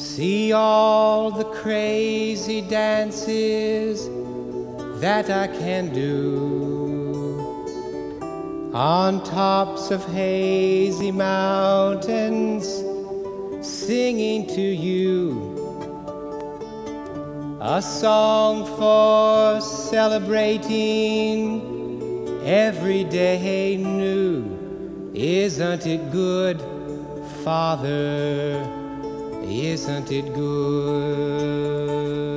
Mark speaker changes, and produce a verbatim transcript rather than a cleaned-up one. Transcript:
Speaker 1: See all the crazy dances that I can do on tops of hazy mountains, singing to you a song for celebrating every day new. Isn't it good, Father? Isn't it good?